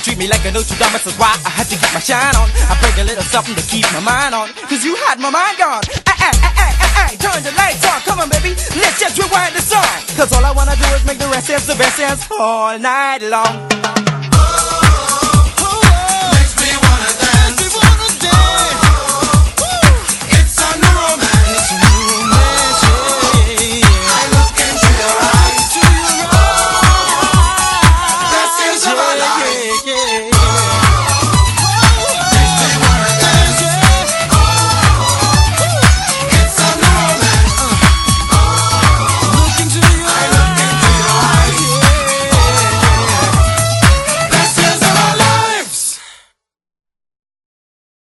treat me like a Notre Dame, that's why I had to get my shine on. I bring a little something to keep my mind on, cause you had my mind gone. Turn the lights on, come on baby, let's just rewind the song. Cause all I wanna do is make the rest dance, the best dance all night long.